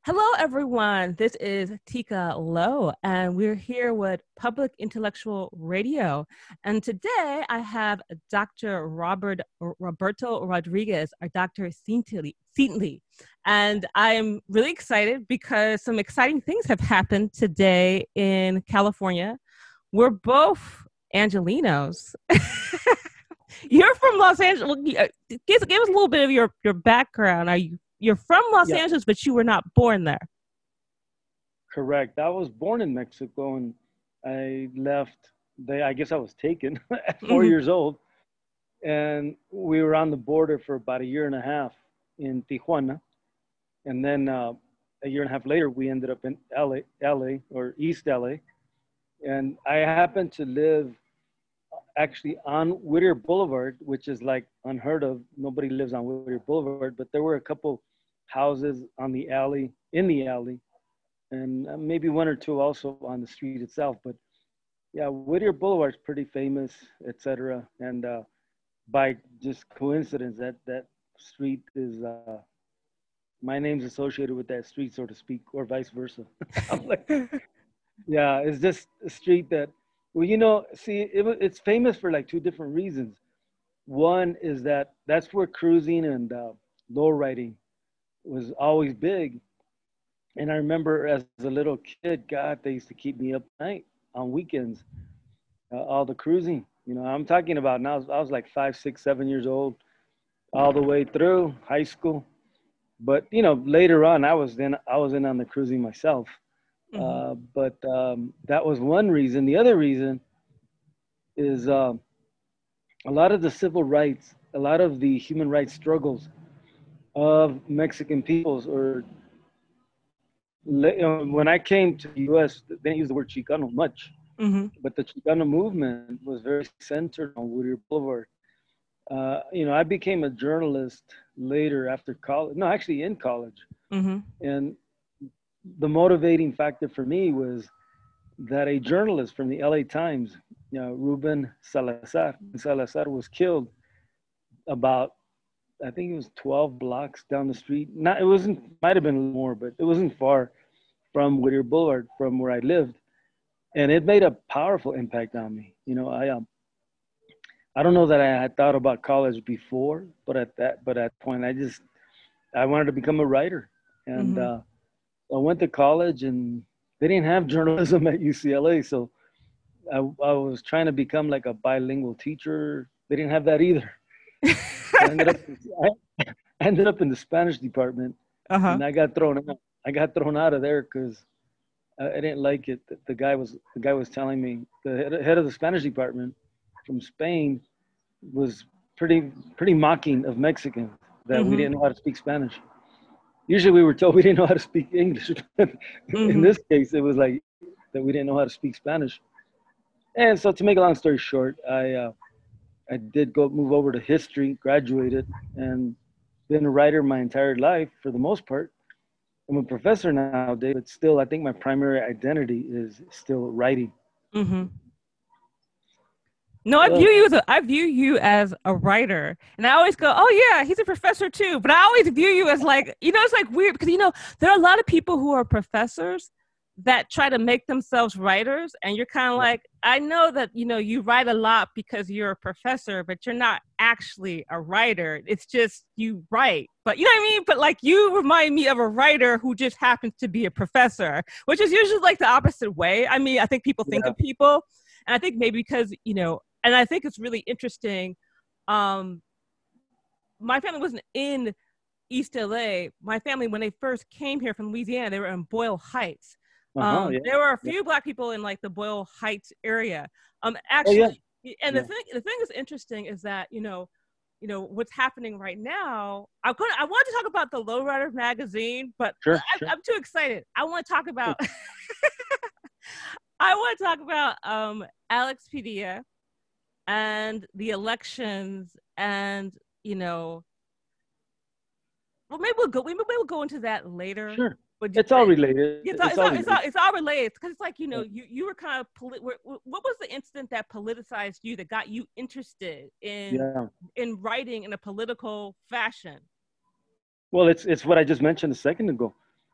Hello, everyone. This is Tika Lowe, and we're here with Public Intellectual Radio. And today I have Dr. Roberto Rodriguez, or Dr. Seatley. And I'm really excited because some exciting things have happened today in California. We're both Angelinos. You're from Los Angeles. Well, give us a little bit of your background. You're from Los Yeah, Angeles, but you were not born there. correct. I was born in Mexico and I left. I guess I was taken at four Hmm. years old, and we were on the border for about a year and a half in Tijuana, and then a year and a half later we ended up in LA or East LA, and I happened to live actually on Whittier Boulevard, which is like unheard of. Nobody lives on Whittier Boulevard, but there were a couple houses on the alley in the alley and maybe one or two also on the street itself. But yeah, Whittier Boulevard's pretty famous, etc. And by just coincidence, that street is my name's associated with that street, so to speak, or vice versa. I'm like, yeah, it's just a street that, well, see, it's famous for like two different reasons. One is that that's where cruising and low riding was always big. And I remember as a little kid, God, they used to keep me up at night on weekends, all the cruising. I'm talking about now, I was like 5, 6, 7 years old, all the way through high school. But later on, I was in on the cruising myself. Hmm. But that was one reason. The other reason is a lot of the civil rights, a lot of the human rights struggles of Mexican peoples, or when I came to the U.S., they didn't use the word Chicano much, Hmm. but the Chicano movement was very centered on Whittier Boulevard. I became a journalist later after college. No, actually in college, Hmm. and the motivating factor for me was that a journalist from the LA Times, Ruben Salazar was killed about, I think it was 12 blocks down the street. Not, it wasn't, might have been more, but it wasn't far from Whittier Boulevard, from where I lived, and it made a powerful impact on me. I don't know that I had thought about college before, but at point, I wanted to become a writer, and Hmm. I went to college, and they didn't have journalism at UCLA, so I was trying to become like a bilingual teacher. They didn't have that either. So I ended up in the Spanish department, Uh-huh. and I got thrown out. I got thrown out of there because I didn't like it. The guy was telling me, the head of the Spanish department from Spain was pretty mocking of Mexicans, that we Hmm. didn't know how to speak Spanish. Usually we were told we didn't know how to speak English. In Hmm. this case, it was like that we didn't know how to speak Spanish. And so, to make a long story short, I did go move over to history, graduated, and been a writer my entire life for the most part. I'm a professor nowadays, but still, I think my primary identity is still writing. Hmm. No, Uh, I view you as a writer, and I always go, "Oh yeah, he's a professor too." But I always view you as like, it's like weird because there are a lot of people who are professors that try to make themselves writers, and you're kind of yeah, like, I know that you write a lot because you're a professor, but you're not actually a writer. It's just you write, but you know what I mean. But like, you remind me of a writer who just happens to be a professor, which is usually like the opposite way. I mean, I think people think yeah, of people, and I think maybe because and I think it's really interesting. Um, my family wasn't in East LA. My family, when they first came here from Louisiana, they were in Boyle Heights. yeah, There were a yeah. few Black people in like the Boyle Heights area. Oh yeah, Actually, and the yeah. thing that's interesting is that what's happening right now. I want to talk about the Lowrider magazine, but Sure, sure. I'm too excited. I want to talk about I want to talk about Alex Padilla and the elections, and you know well, maybe we'll go into that later. Sure. But It's all related. It's all related. it's all related because it's like Yeah. you were kind of what was the incident that politicized you, that got you interested Yeah. in writing in a political fashion? Well, it's what I just mentioned a second ago.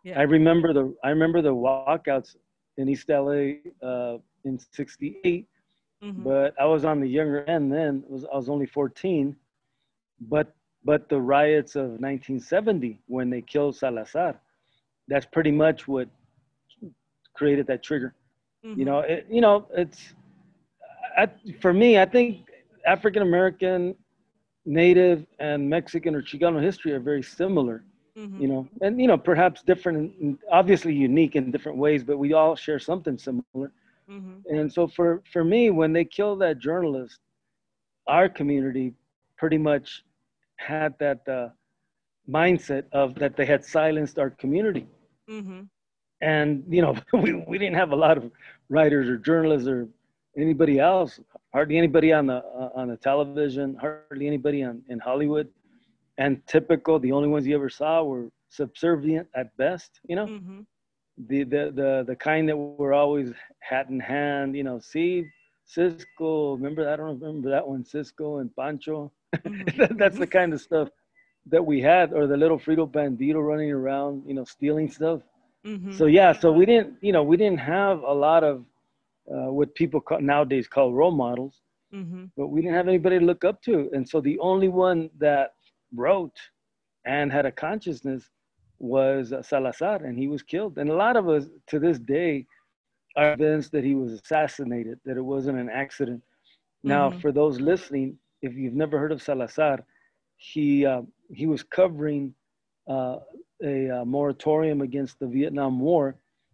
Yeah. I remember the walkouts in East LA in '68, Mm-hmm. but I was on the younger end then. I was only 14, but the riots of 1970 when they killed Salazar, that's pretty much what created that trigger. Mm-hmm. It's I, for me. I think African American, Native, and Mexican or Chicano history are very similar. Mm-hmm. And perhaps different, and obviously unique in different ways, but we all share something similar. Mm-hmm. And so for me, when they killed that journalist, our community pretty much had that mindset of that they had silenced our community. Mm-hmm. And we didn't have a lot of writers or journalists or anybody else, hardly anybody on the television, hardly anybody in Hollywood. And typical, the only ones you ever saw were subservient at best, Mm-hmm. the kind that were always hat in hand, see Cisco, remember, I don't remember that one, Cisco and Pancho. That's Mm-hmm. the kind of stuff that we had, or the little Frito Bandito running around, stealing stuff. Mm-hmm. So yeah, so we didn't have a lot of what people nowadays call role models, Mm-hmm. but we didn't have anybody to look up to. And so the only one that wrote and had a consciousness was Salazar, and he was killed. And a lot of us to this day are convinced that he was assassinated, that it wasn't an accident. Now, Mm-hmm. for those listening, if you've never heard of Salazar, he was covering uh, a moratorium against the Vietnam War,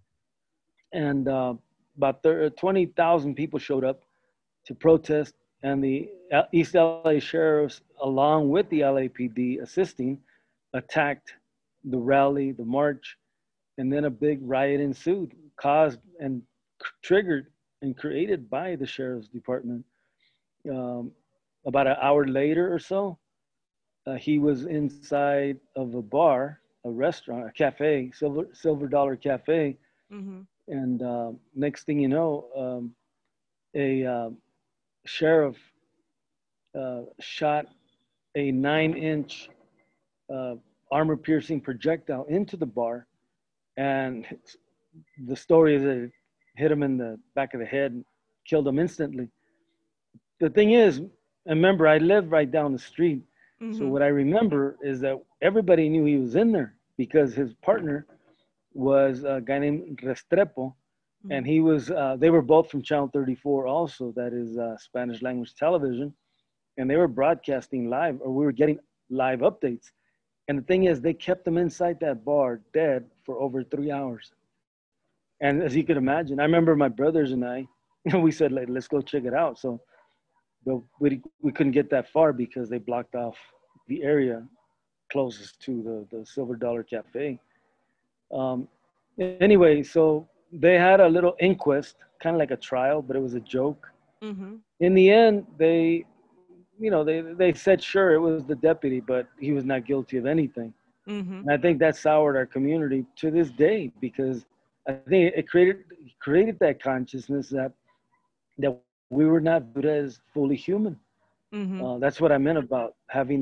and about 20,000 people showed up to protest, and the East LA sheriffs, along with the LAPD assisting, attacked the rally, the march, and then a big riot ensued, caused and triggered and created by the sheriff's department. Um, about an hour later or so, he was inside of a bar, a restaurant, a cafe, Silver Dollar Cafe, Mm-hmm. and next thing you know, a sheriff shot a 9-inch uh, armor-piercing projectile into the bar, and the story is that it hit him in the back of the head and killed him instantly. The thing is, remember, I live right down the street, so Mm-hmm. what I remember is that everybody knew he was in there because his partner was a guy named Restrepo, and he was. They were both from Channel 34, also, that is Spanish language television, and they were broadcasting live, or we were getting live updates. And the thing is, they kept him inside that bar dead for over 3 hours. And as you could imagine, I remember my brothers and I, we said, like, let's go check it out. So but we couldn't get that far because they blocked off the area closest to the Silver Dollar Cafe. Um, anyway, so they had a little inquest, kind of like a trial, but it was a joke. Mm-hmm. In the end, they said sure it was the deputy, but he was not guilty of anything. Mm-hmm. And I think that soured our community to this day because I think it created that consciousness that we were not viewed as fully human. Mm-hmm. That's what I meant about having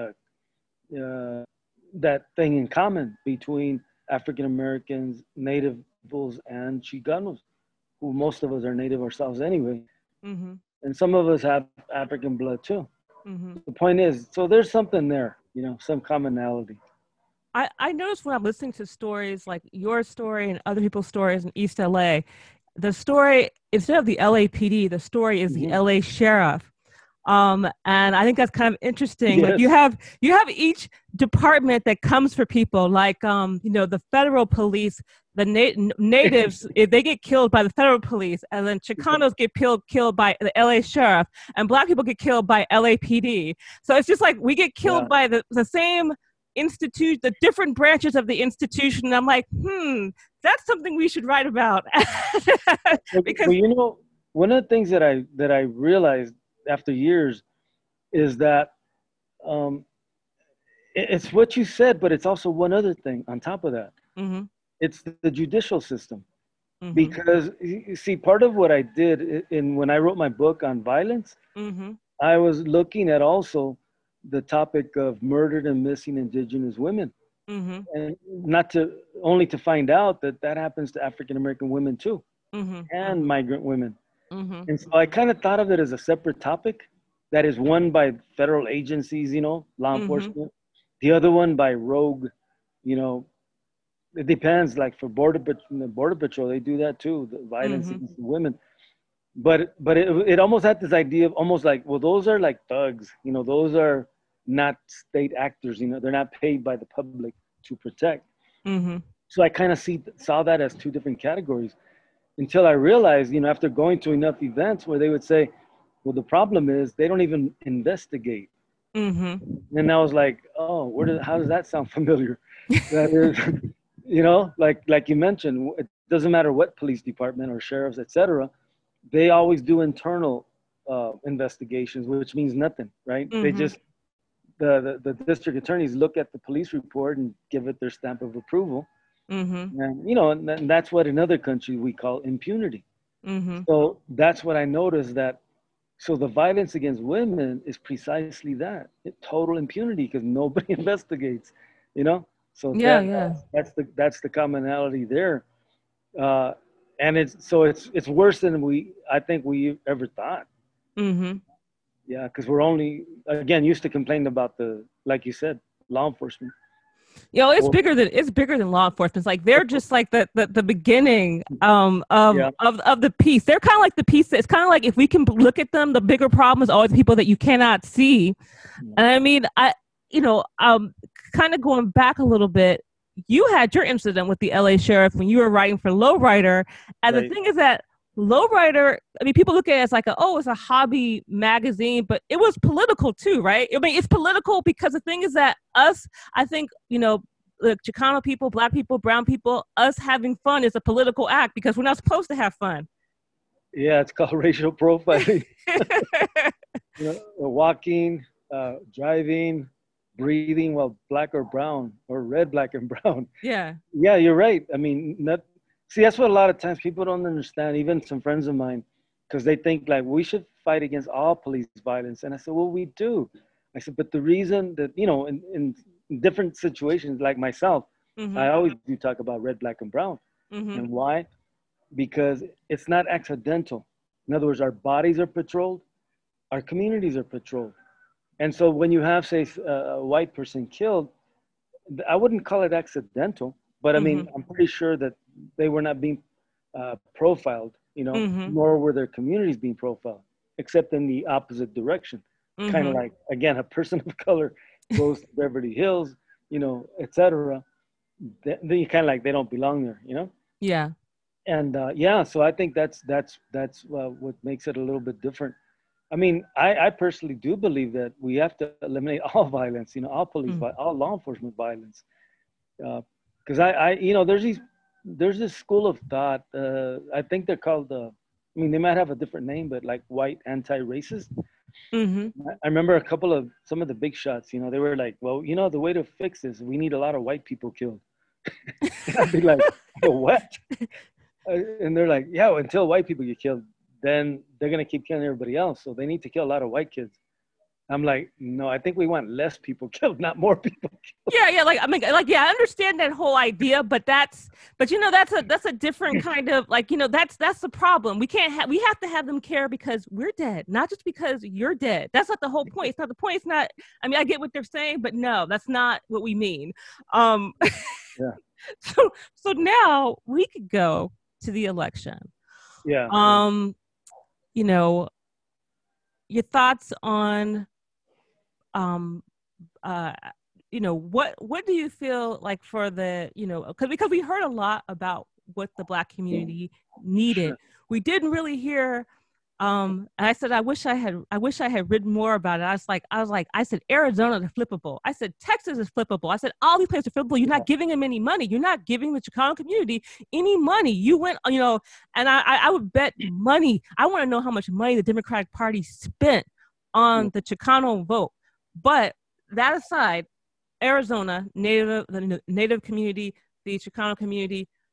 that thing in common between African Americans, Native peoples, and Chicanos, who most of us are Native ourselves anyway, Mm-hmm. and some of us have African blood too. Mm-hmm. The point is, so there's something there, some commonality. I noticed when I'm listening to stories like your story and other people's stories in East LA, the story, instead of the LAPD, the story is the Mm-hmm. LA sheriff. And I think that's kind of interesting. Like Yes. you have each department that comes for people, like the federal police, the natives, if they get killed by the federal police, and then Chicanos get killed by the LA sheriff, and Black people get killed by LAPD. So it's just like we get killed Yeah. by the same institute, the different branches of the institution. And I'm like, that's something we should write about. Because Well, one of the things that I realized after years is that um, it's what you said, but it's also one other thing on top of that. mm-hmm, It's the judicial system. mm-hmm, Because you see, part of what I did in when I wrote my book on violence, mm-hmm, I was looking at also the topic of murdered and missing indigenous women. mm-hmm, And not to only to find out that that happens to African American women too, Mm-hmm. and migrant women. Mm-hmm. And so I kind of thought of it as a separate topic that is one by federal agencies, law Mm-hmm. enforcement, the other one by rogue, you know, it depends. Like for border patrol, they do that too, the violence Mm-hmm. against the women. But it almost had this idea of almost like, well, those are like thugs, those are not state actors, they're not paid by the public to protect. Mm-hmm. So I kind of saw that as two different categories until I realized, after going to enough events where they would say, well, the problem is they don't even investigate. Mm-hmm. And I was like, oh, how does that sound familiar? That is, like you mentioned, it doesn't matter what police department or sheriffs, etc. They always do internal investigations, which means nothing, right? They Mm-hmm. just the district attorneys look at the police report and give it their stamp of approval. Mm-hmm. And that's what in other countries we call impunity. Mm-hmm. So that's what I noticed that. So the violence against women is precisely that, total impunity because nobody investigates, you know. So Yeah, yeah. that's the commonality there, uh, and it's worse than I think we ever thought. Mm-hmm. Yeah, because we're only again used to complain about like you said, law enforcement. Or, It's bigger than law enforcement. It's like they're just like the beginning yeah, of the piece. They're kind of like the piece. It's kind of like if we can look at them, the bigger problem is always people that you cannot see. And I mean, kind of going back a little bit, you had your incident with the LA sheriff when you were writing for Lowrider. And the right. thing is that Lowrider, I mean, people look at it as like, it's a hobby magazine, but it was political too, right? I mean, it's political because the thing is that I think, the Chicano people, Black people, brown people, us having fun is a political act because we're not supposed to have fun. Yeah, it's called racial profiling. Walking, driving, breathing while black or brown or red, black, and brown. Yeah. Yeah, you're right. I mean, that's what a lot of times people don't understand, even some friends of mine, because they think like we should fight against all police violence. And I said, well, we do. I said, but the reason that, in different situations like myself, Mm-hmm. I always do talk about red, black, and brown. Mm-hmm. And why? Because it's not accidental. In other words, our bodies are patrolled, our communities are patrolled. And so when you have, say, a white person killed, I wouldn't call it accidental, but I mean, I'm pretty sure that they were not being profiled, nor were their communities being profiled, except in the opposite direction. Kind of like, again, a person of color goes to Beverly Hills, et cetera. Then you kind of like, they don't belong there, Yeah. And so I think that's what makes it a little bit different. I mean, I personally do believe that we have to eliminate all violence, all police, all law enforcement violence. Because there's this school of thought. I think they're called they might have a different name, but like white anti-racist. I remember some of the big shots. They were like, well, the way to fix this, we need a lot of white people killed. I'd be like, what? And they're like, yeah, until white people get killed, then they're gonna keep killing everybody else. So they need to kill a lot of white kids. I'm like, no, I think we want less people killed, not more people killed. Yeah. I understand that whole idea, but that's a different kind of that's the problem. We have to have them care because we're dead, not just because you're dead. That's not the whole point. It's not the point. It's not, I mean, I get what they're saying, but no, that's not what we mean. Yeah. So now we could go to the election. Yeah. Your thoughts on what do you feel like for the because we heard a lot about what the Black community needed. Sure. We didn't really hear and I said I wish I had written more about it. I said Arizona is flippable. I said Texas is flippable. I said all these places are flippable. You're not giving them any money. You're not giving the Chicano community any money. You went, and I would bet money. I want to know how much money the Democratic Party spent on the Chicano vote. But that aside, Arizona, the Native community, the Chicano community,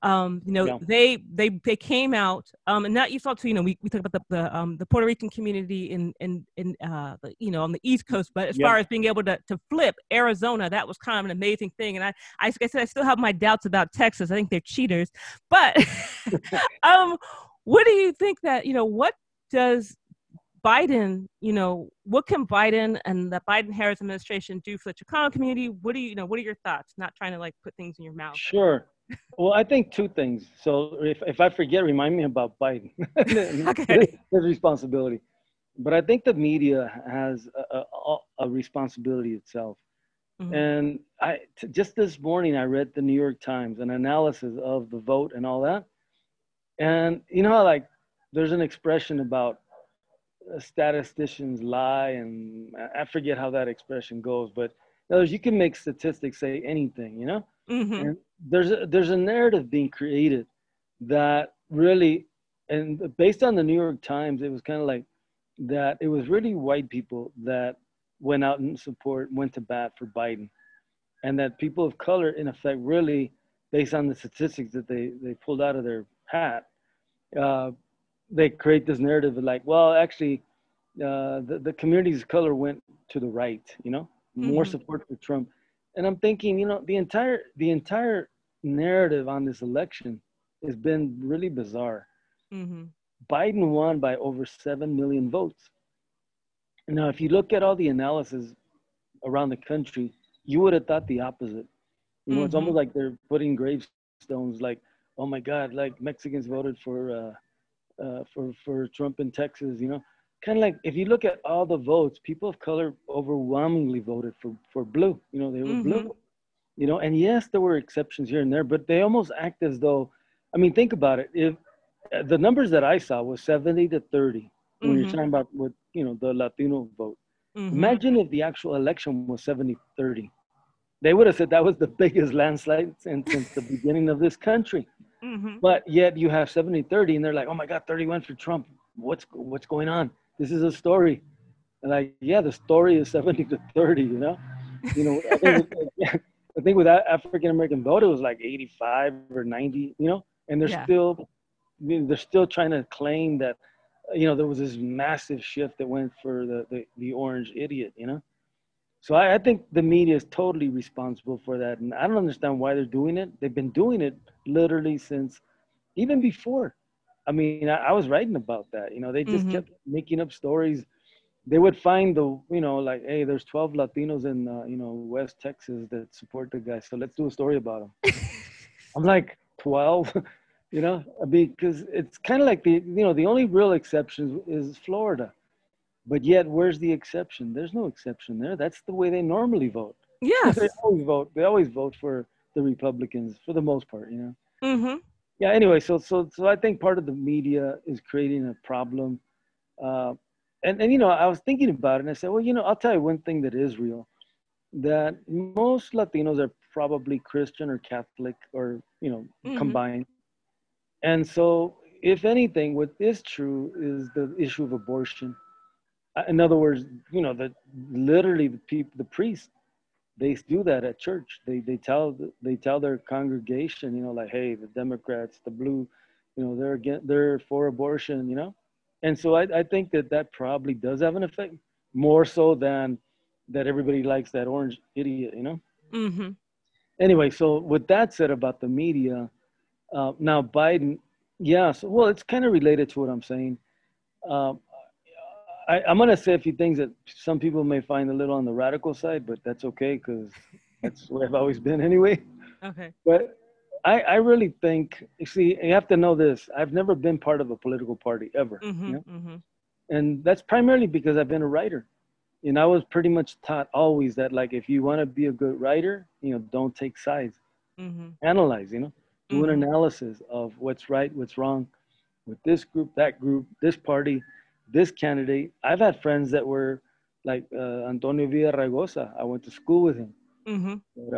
Yeah. They came out, and that you saw too. We talk about the Puerto Rican community on the East Coast, but as Yeah. far as being able to flip Arizona, that was kind of an amazing thing. And like I said, I still have my doubts about Texas. I think they're cheaters, but what do you think that what does Biden, what can Biden and the Biden-Harris administration do for the Chicano community? What are your thoughts? Not trying to like put things in your mouth. Sure. Well, I think two things. So if I forget, remind me about Biden. Okay. His responsibility. But I think the media has a responsibility itself. Mm-hmm. And just this morning, I read the New York Times, an analysis of the vote and all that. And how like there's an expression about statisticians lie, and I forget how that expression goes, but in other words, you can make statistics say anything, Mm-hmm. and there's a narrative being created that really, and based on the New York Times, it was kind of like that it was really white people that went out and went to bat for Biden, and that people of color, in effect, really, based on the statistics that they pulled out of their hat, uh, they create this narrative of like, well, actually, the communities of color went to the right, more Mm-hmm. support for Trump. And I'm thinking, the entire narrative on this election has been really bizarre. Mm-hmm. Biden won by over 7 million votes. Now, if you look at all the analysis around the country, you would have thought the opposite. It's Mm-hmm. almost like they're putting gravestones like, oh my God, like Mexicans voted for Trump in Texas, kind of like if you look at all the votes, people of color overwhelmingly voted for blue. They were Mm-hmm. blue. And yes, there were exceptions here and there, but they almost act as though, I mean, think about it. If the numbers that I saw was 70-30 when you're Mm-hmm. talking about the Latino vote. Mm-hmm. Imagine if the actual election was 70-30. They would have said that was the biggest landslide since the beginning of this country. Mm-hmm. But yet you have 70-30, and they're like, oh my God, 30 went for Trump. What's going on? This is a story. And like, yeah, the story is 70-30, I think with that African American vote, it was like 85 or 90, and Yeah. they're still trying to claim that, there was this massive shift that went for the orange idiot, So I think the media is totally responsible for that. And I don't understand why they're doing it. They've been doing it literally since even before. I mean, I was writing about that. They just Mm-hmm. kept making up stories. They would find like, hey, there's 12 Latinos in, West Texas that support the guy. So let's do a story about them. I'm like, 12? Because it's kind of like the only real exception is Florida. But yet, where's the exception? There's no exception there. That's the way they normally vote. They Yes. always vote. They always vote for the Republicans for the most part. Mm-hmm. Yeah. Anyway, so I think part of the media is creating a problem. Uh, and I was thinking about it, and I said, well, I'll tell you one thing that is real. That most Latinos are probably Christian or Catholic or Mm-hmm. combined. And so, if anything, what is true is the issue of abortion. In other words, that literally the priests, they do that at church. They tell their congregation, like, hey, the Democrats, the blue, they're for abortion, and so I think that probably does have an effect more so than that everybody likes that orange idiot. Mm-hmm. Anyway, so with that said about the media, now Biden, yeah, so well, it's kind of related to what I'm saying. Um, I'm going to say a few things that some people may find a little on the radical side, but that's okay because that's where I've always been anyway. Okay. But I really think, you see, you have to know this. I've never been part of a political party ever, Mm-hmm. Mm-hmm. and that's primarily because I've been a writer. And I was pretty much taught always that, like, if you want to be a good writer, don't take sides, Mm-hmm. analyze, do an Mm-hmm. analysis of what's right, what's wrong with this group, this party, this candidate. I've had friends that were like Antonio Villaraigosa. I went to school with him. Mm-hmm. But,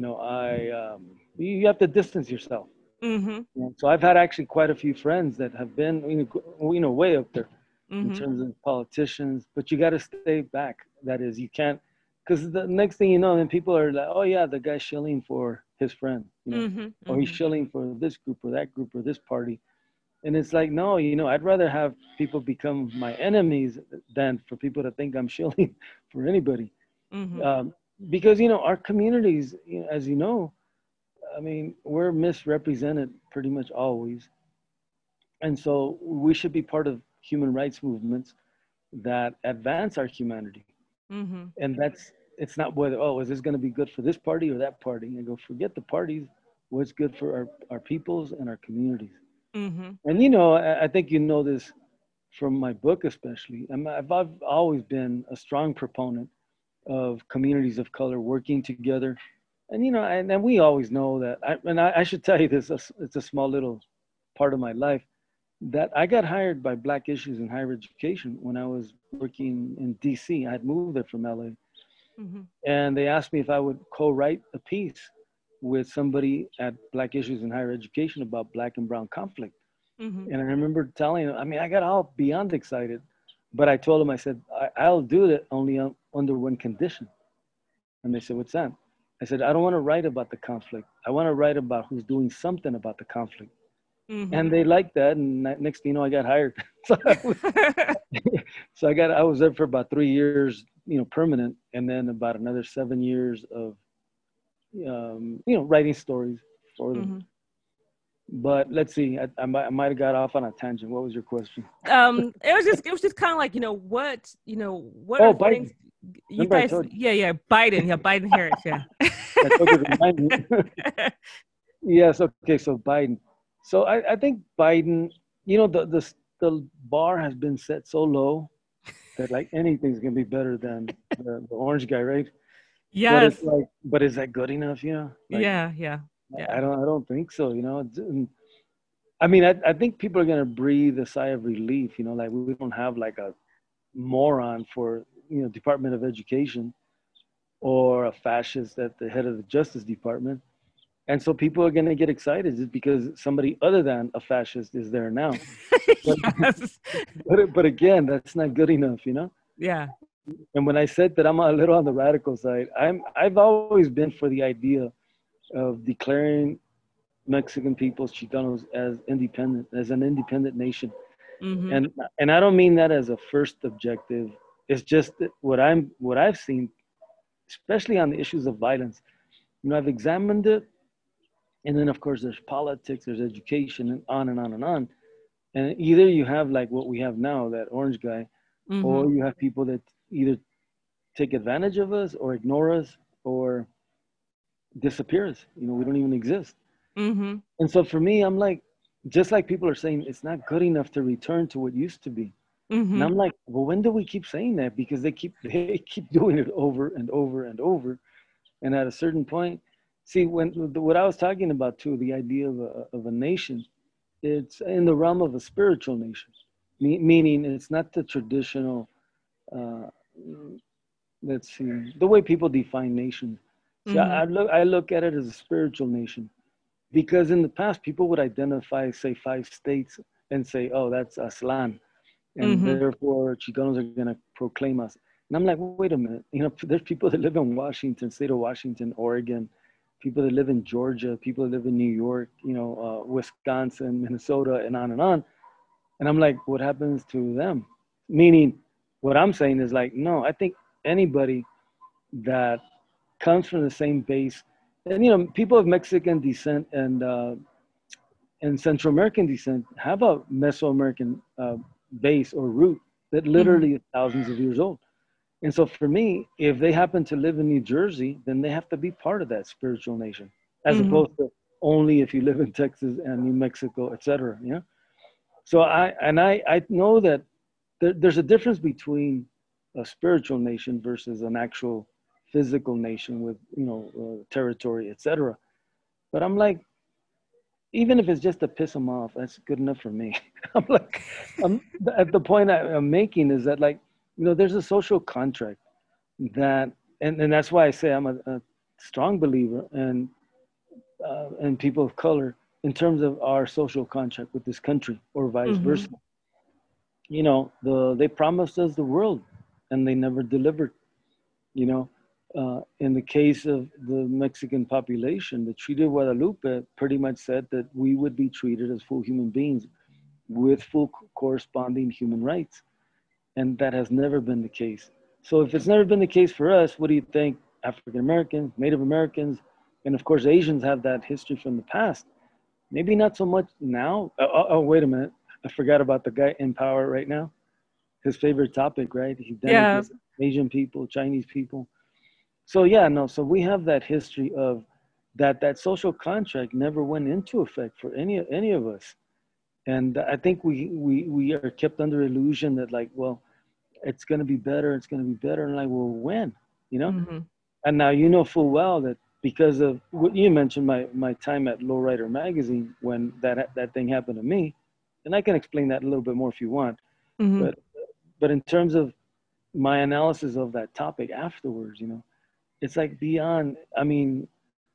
you have to distance yourself. Mm-hmm. So I've had actually quite a few friends that have been, way up there in Mm-hmm. terms of politicians, but you got to stay back. That is, you can't, because the next thing you know, then people are like, oh yeah, the guy's shilling for his friend, you know, Mm-hmm. or he's Mm-hmm. shilling for this group or that group or this party. And it's like, no, you know, I'd rather have people become my enemies than for people to think I'm shilling for anybody. Mm-hmm. Um, because, you know, our communities, you know, as you know, I mean, we're misrepresented pretty much always. And so we should be part of human rights movements that advance our humanity. Mm-hmm. And it's not whether, oh, is this going to be good for this party or that party? I go, forget the parties. What's good for our peoples and our communities. Mm-hmm. And, you know, I think you know this from my book, especially. I've always been a strong proponent of communities of color working together. And, you know, and we always know that, I should tell you this, it's a small little part of my life, that I got hired by Black Issues in Higher Education when I was working in DC. I had moved there from LA. Mm-hmm. And they asked me if I would co-write a piece with somebody at Black Issues in Higher Education about Black and Brown conflict. Mm-hmm. And I remember telling him, I mean, I got all beyond excited, but I told him, I said, I'll do it only under one condition. And they said, what's that? I said, I don't want to write about the conflict. I want to write about who's doing something about the conflict. Mm-hmm. And they liked that. And next thing you know, I got hired. so I was there for about 3 years, you know, permanent. And then about another 7 years of, you know, writing stories for them. Mm-hmm. But let's see, I might have got off on a tangent. What was your question? It was just kind of like, what Oh, are things Biden. you Remember I guys, told you. yeah, Biden Harris, yeah. I told you to remind me. Yes. Okay. So Biden. So I think Biden. You know, the bar has been set so low that like anything's gonna be better than the orange guy, right? But it's Yes. like, but is that good enough? You know, like Yeah, yeah, yeah. I don't think so. You know, I mean, I think people are gonna breathe a sigh of relief. You know, like we don't have like a moron for, you know, Department of Education or a fascist at the head of the Justice Department. And so people are going to get excited just because somebody other than a fascist is there now. But, Yes. but again, that's not good enough, you know? Yeah. And when I said that I'm a little on the radical side, I've always been for the idea of declaring Mexican peoples, Chicanos, as independent, as an independent nation. Mm-hmm. And I don't mean that as a first objective. It's just that what I've seen, especially on the issues of violence. You know, I've examined it, and then of course there's politics, there's education, and on and on and on. And either you have like what we have now, that orange guy, Mm-hmm. or you have people that either take advantage of us or ignore us or disappear us. You know, we don't even exist. Mm-hmm. And so for me, I'm like, just like people are saying, it's not good enough to return to what used to be. And Mm-hmm. I'm like, well, when do we keep saying that? Because they keep doing it over and over and over. And at a certain point, see, when what I was talking about too, the idea of a nation, it's in the realm of a spiritual nation, meaning it's not the traditional, uh, let's see, the way people define nations. See, Mm-hmm. I look at it as a spiritual nation because in the past, people would identify, say, 5 states and say, oh, that's Aslan. And Mm-hmm. therefore, Chicanos are going to proclaim us. And I'm like, wait a minute. You know, there's people that live in Washington, state of Washington, Oregon, people that live in Georgia, people that live in New York, you know, Wisconsin, Minnesota, and on and on. And I'm like, what happens to them? Meaning, what I'm saying is like, no, I think anybody that comes from the same base, and you know, people of Mexican descent and Central American descent have a Mesoamerican base or root that Mm-hmm. literally is thousands of years old. And so for me, if they happen to live in New Jersey, then they have to be part of that spiritual nation, as Mm-hmm. opposed to only if you live in Texas and New Mexico, et cetera. Yeah. So I know that there's a difference between a spiritual nation versus an actual physical nation with, you know, territory, et cetera. But I'm like, even if it's just to piss them off, that's good enough for me. I'm like, I'm at the point I'm making is that like, you know, there's a social contract that, and that's why I say I'm a strong believer in people of color in terms of our social contract with this country or vice Mm-hmm. versa. You know, they promised us the world and they never delivered, you know. In the case of the Mexican population, the Treaty of Guadalupe pretty much said that we would be treated as full human beings with full corresponding human rights. And that has never been the case. So if it's never been the case for us, what do you think African Americans, Native Americans, and of course Asians have that history from the past? Maybe not so much now. Oh, wait a minute. I forgot about the guy in power right now. His favorite topic, right? He Yeah. denigrates Asian people, Chinese people. So yeah, no. So we have that history of that social contract never went into effect for any of us. And I think we are kept under illusion that like, well, it's going to be better. It's going to be better. And like, well, when, you know? Mm-hmm. And now you know full well that because of what you mentioned, my time at Lowrider magazine, when that thing happened to me, and I can explain that a little bit more if you want. Mm-hmm. But in terms of my analysis of that topic afterwards, you know, it's like beyond. I mean,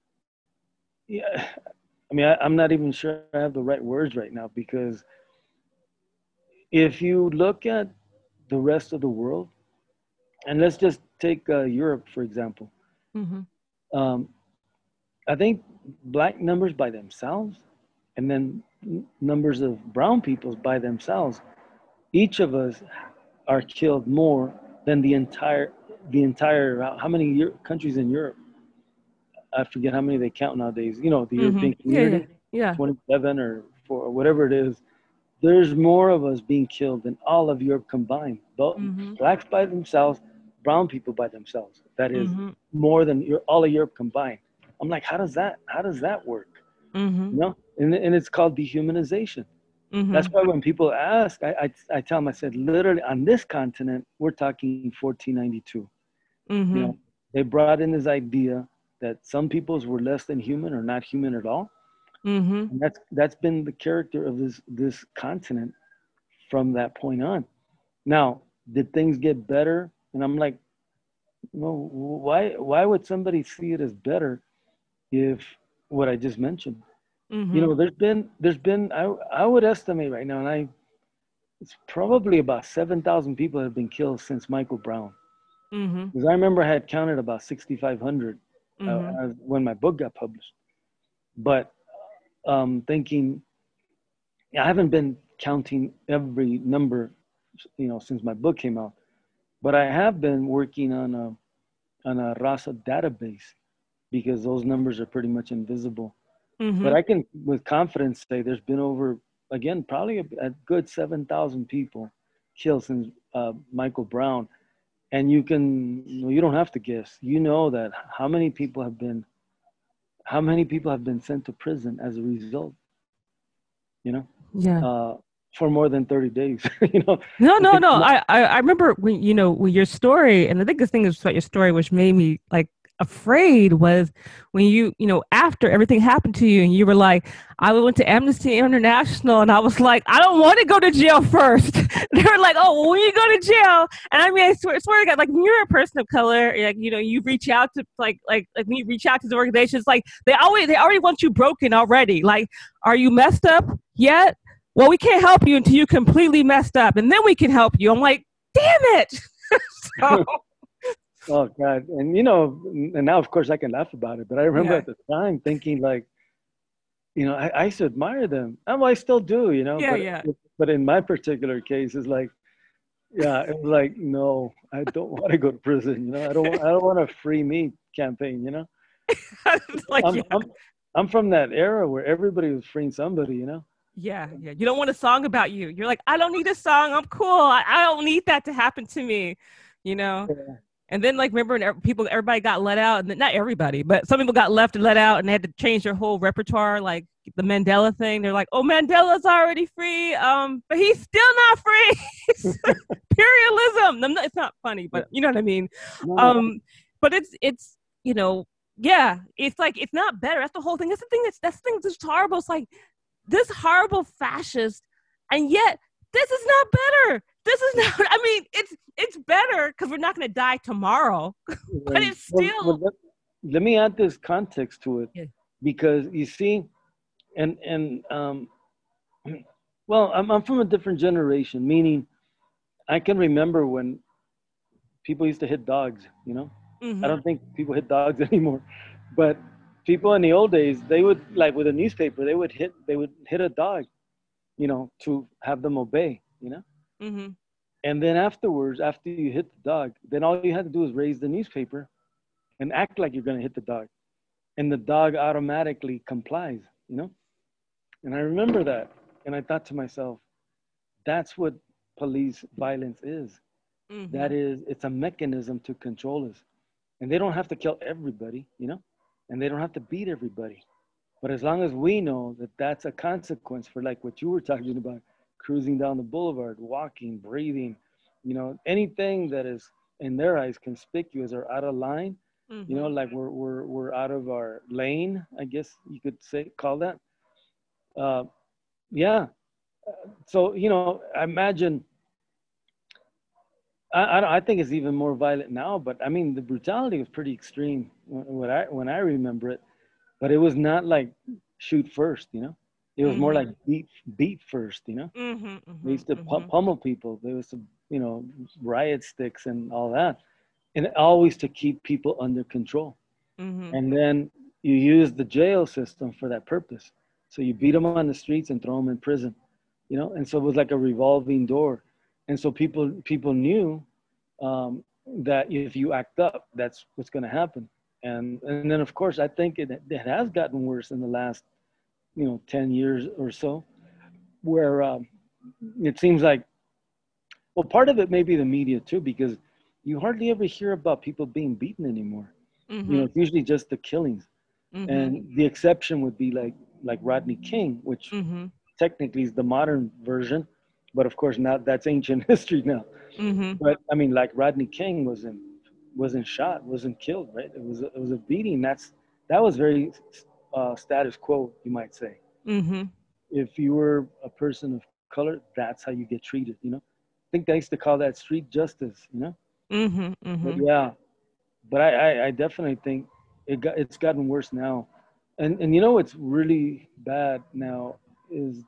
yeah. I mean, I'm not even sure I have the right words right now because if you look at the rest of the world, and let's just take Europe for example. Mm-hmm. Um, I think black numbers by themselves, and then numbers of brown peoples by themselves, each of us are killed more than the entire how many countries in Europe? I forget how many they count nowadays. You know, the Mm-hmm. European Yeah, yeah, community, yeah. 27 or 4 or whatever it is. There's more of us being killed than all of Europe combined. Both Mm-hmm. blacks by themselves, brown people by themselves. That is Mm-hmm. more than all of Europe combined. I'm like, how does that work? Mm-hmm. You know, and it's called dehumanization. That's Mm-hmm. why when people ask, I tell them, I said, literally on this continent, we're talking 1492. You Mm-hmm. know, they brought in this idea that some peoples were less than human or not human at all. Mm-hmm. And that's been the character of this continent from that point on. Now, did things get better? And I'm like, well, why would somebody see it as better if what I just mentioned? You Mm-hmm. know, there's been I would estimate right now, and it's probably about 7,000 people have been killed since Michael Brown. Mm-hmm. Because I remember I had counted about 6,500 Mm-hmm. when my book got published. But thinking, I haven't been counting every number, you know, since my book came out. But I have been working on a RASA database because those numbers are pretty much invisible. But Mm-hmm. I can, with confidence, say there's been over, again, probably a good 7,000 people killed since Michael Brown. And you don't have to guess. You know that how many people have been sent to prison as a result. You know, Yeah. for more than 30 days. You know, No, if no, it's no. not, I remember when when your story, and the biggest thing is about your story, which made me like afraid, was when after everything happened to you, and you were like, I went to Amnesty International, and I was like, I don't want to go to jail first. They were like, oh, well, when you go to jail, and I mean, I swear to God, like when you're a person of color, like you reach out to like when you reach out to the organizations, like they already want you broken already. Like, are you messed up yet? Well, we can't help you until you completely messed up, and then we can help you. I'm like, damn it. So, oh God. And, and now, of course, I can laugh about it. But I remember yeah, at the time thinking, like, I used to admire them. And I still do, yeah, yeah. but in my particular case, it's like, yeah, it was like, no, I don't want to go to prison. I don't want a free me campaign. Like, I'm, yeah, I'm, I'm from that era where everybody was freeing somebody. yeah, yeah. You don't want a song about you. You're like, I don't need a song. I'm cool. I don't need that to happen to me, you know? Yeah. And then, like, remember, everybody got let out, and not everybody, but some people got left and let out, and they had to change their whole repertoire, like the Mandela thing. They're like, "Oh, Mandela's already free, but he's still not free." Imperialism. It's not funny, but you know what I mean. No, Um, but it's yeah, it's like it's not better. That's the whole thing. That's the thing that's horrible. It's like this horrible fascist, and yet this is not better. This is not. I mean, it's better because we're not going to die tomorrow, but right. it's Well, still. let me add this context to it Yeah. because you see, and well, I'm from a different generation, meaning I can remember when people used to hit dogs. I Mm-hmm. don't think people hit dogs anymore, but people in the old days, they would like with a newspaper, they would hit a dog, you know, to have them obey, you know. Mm-hmm. And then afterwards, after you hit the dog, then all you had to do is raise the newspaper and act like you're going to hit the dog, and the dog automatically complies, you know. And I remember that, and I thought to myself, that's what police violence is. Mm-hmm. That is, it's a mechanism to control us. And they don't have to kill everybody, you know, and they don't have to beat everybody. But as long as we know that that's a consequence for like what you were talking about, cruising down the boulevard, walking, breathing, you know, anything that is in their eyes conspicuous or out of line, you know, Mm-hmm. like we're out of our lane, I guess you could say, call that. Uh, yeah. So, you know, I imagine I think it's even more violent now, but I mean the brutality was pretty extreme when I remember it. But it was not like shoot first, you know. It was more like Mm-hmm. beat first, you know. Mm-hmm. They used to Mm-hmm. pummel people. There was some, you know, riot sticks and all that, and always to keep people under control. Mm-hmm. And then you use the jail system for that purpose. So you beat them on the streets and throw them in prison, you know. And so it was like a revolving door. And so people knew that if you act up, that's what's going to happen. And then of course I think it has gotten worse in the last 10 years or so, where it seems like, well, part of it may be the media too, because you hardly ever hear about people being beaten anymore. Mm-hmm. It's usually just the killings, Mm-hmm. and the exception would be like Rodney King, which Mm-hmm. technically is the modern version, but of course not. That's ancient history now. Mm-hmm. But I mean, like Rodney King wasn't shot, wasn't killed, right? It was a beating. That was very status quo, you might say. Mm-hmm. If you were a person of color, that's how you get treated. I think they used to call that street justice. Mm-hmm. But Mm-hmm. yeah, but I definitely think it's gotten worse now, and what's really bad now is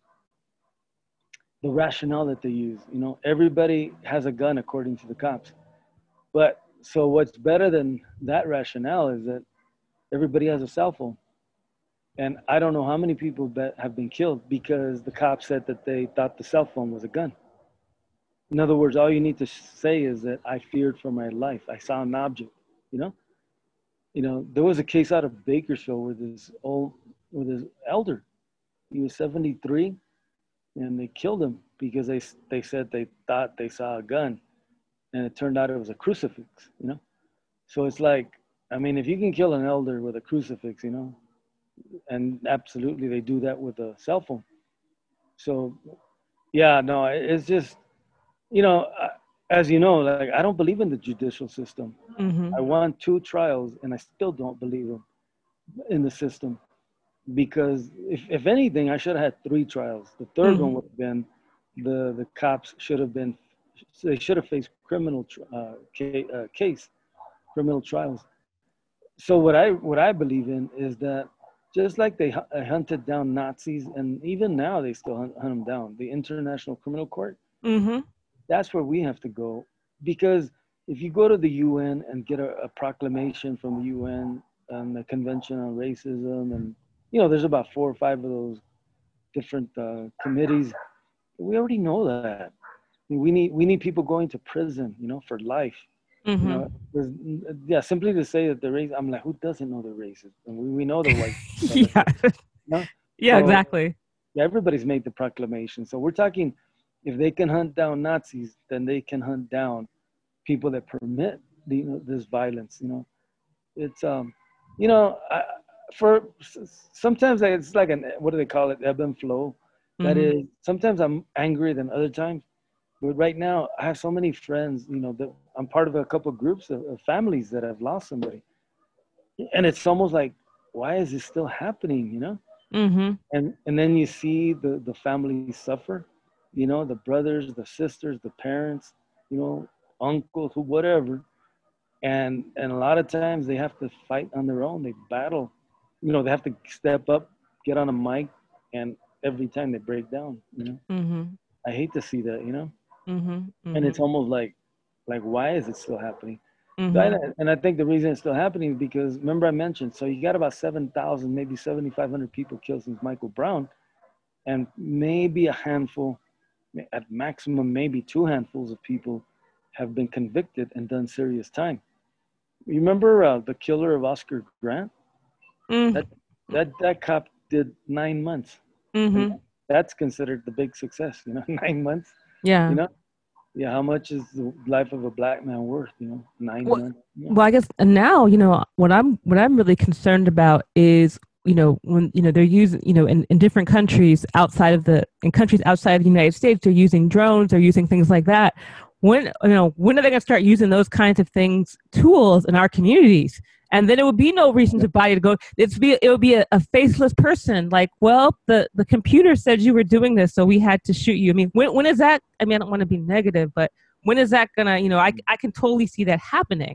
the rationale that they use. Everybody has a gun according to the cops. But so what's better than that rationale is that everybody has a cell phone. And I don't know how many people have been killed because the cops said that they thought the cell phone was a gun. In other words, all you need to say is that I feared for my life. I saw an object. You know, there was a case out of Bakersfield with this elder. He was 73, and they killed him because they said they thought they saw a gun, and it turned out it was a crucifix. So it's like, I mean, if you can kill an elder with a crucifix, and absolutely they do that with a cell phone. So yeah, no, it's just, you know, as you know, like I don't believe in the judicial system. Mm-hmm. I won 2 trials and I still don't believe in the system because if anything, I should have had 3 trials. The third one Mm-hmm. would have been the cops they should have faced criminal case, criminal trials. So what I believe in is that just like they hunted down Nazis, and even now they still hunt them down, the International Criminal Court, Mm-hmm. that's where we have to go. Because if you go to the UN and get a proclamation from the UN and the Convention on Racism, and there's about 4 or 5 of those different committees, we already know that. We need people going to prison, for life. Mm-hmm. Yeah, simply to say that they're racist, I'm like, who doesn't know they're racist? And we know they're white Yeah. supremacists. Yeah, So exactly. yeah, everybody's made the proclamation. So we're talking, if they can hunt down Nazis, then they can hunt down people that permit this violence. It's for sometimes it's like what do they call it, ebb and flow. That Mm-hmm. is, sometimes I'm angrier than other times. But right now, I have so many friends, that I'm part of a couple of groups of families that have lost somebody. And it's almost like, why is this still happening, Mm-hmm. And then you see the families suffer, the brothers, the sisters, the parents, uncles, who, whatever. And a lot of times they have to fight on their own. They battle, they have to step up, get on a mic, and every time they break down. Mm-hmm. I hate to see that. Mm-hmm. And Mm-hmm. it's almost like why is it still happening? And I think the reason it's still happening is because, remember I mentioned, so you got about 7,000, maybe 7,500 people killed since Michael Brown, and maybe a handful, at maximum, maybe two handfuls of people have been convicted and done serious time. You remember the killer of Oscar Grant? Mm. That cop did 9 months, and Mm-hmm. that's considered the big success. 9 months. Yeah. You know, yeah. How much is the life of a black man worth? 9 months. Yeah. Well, I guess now, what I'm really concerned about is, when, they're using, in different countries in countries outside of the United States, they're using drones, they're using things like that. When are they going to start using those kinds of things, tools in our communities? And then it would be no reason to buy you to go. It would be a faceless person. Like, well, the computer said you were doing this, so we had to shoot you. I mean, when is that? I mean, I don't want to be negative, but when is that gonna? I can totally see that happening.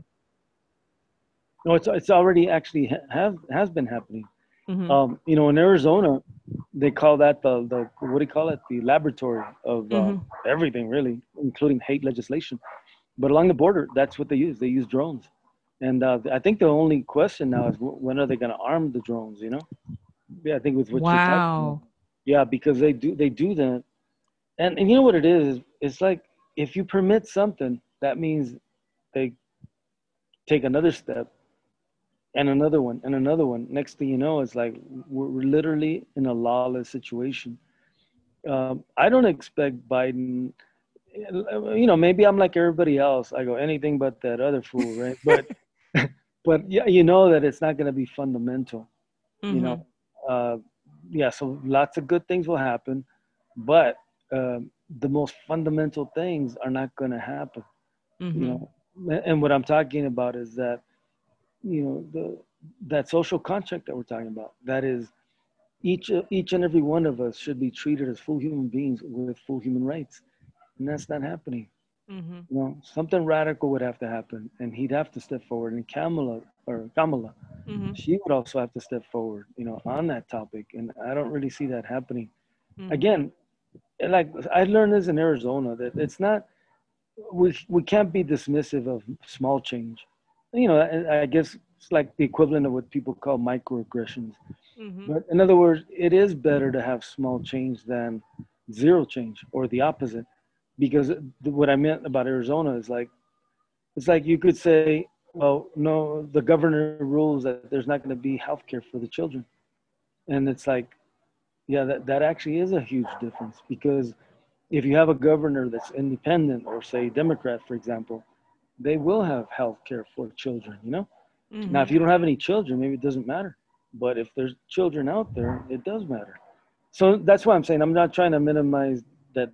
No, it's already actually has been happening. Mm-hmm. In Arizona, they call that the what do you call it? The laboratory of Mm-hmm. everything, really, including hate legislation. But along the border, that's what they use. They use drones, and I think the only question now is when are they going to arm the drones? Yeah, I think with what you're talking about. Wow. Yeah, because they do that, and you know what it is? It's like if you permit something, that means they take another step and another one and another one. Next thing you know, it's like we're literally in a lawless situation. I don't expect Biden. Maybe I'm like everybody else. I go anything but that other fool, right? But yeah, that it's not going to be fundamental. You Mm-hmm. know, uh, yeah. So lots of good things will happen, but the most fundamental things are not going to happen. You Mm-hmm. know, and what I'm talking about is that that social contract that we're talking about. That is, each and every one of us should be treated as full human beings with full human rights, and that's not happening. Mm-hmm. Something radical would have to happen, and he'd have to step forward. And Kamala, Mm-hmm. she would also have to step forward, on that topic. And I don't really see that happening. Mm-hmm. Again, like I learned this in Arizona, that it's not we can't be dismissive of small change. I guess it's like the equivalent of what people call microaggressions. Mm-hmm. But in other words, it is better to have small change than zero change, or the opposite. Because what I meant about Arizona is like, it's like you could say, well, no, the governor rules that there's not going to be health care for the children. And it's like, yeah, that actually is a huge difference, because if you have a governor that's independent, or say Democrat, for example, they will have health care for children. Now, Mm-hmm. if you don't have any children, maybe it doesn't matter. But if there's children out there, it does matter. So that's why I'm saying I'm not trying to minimize that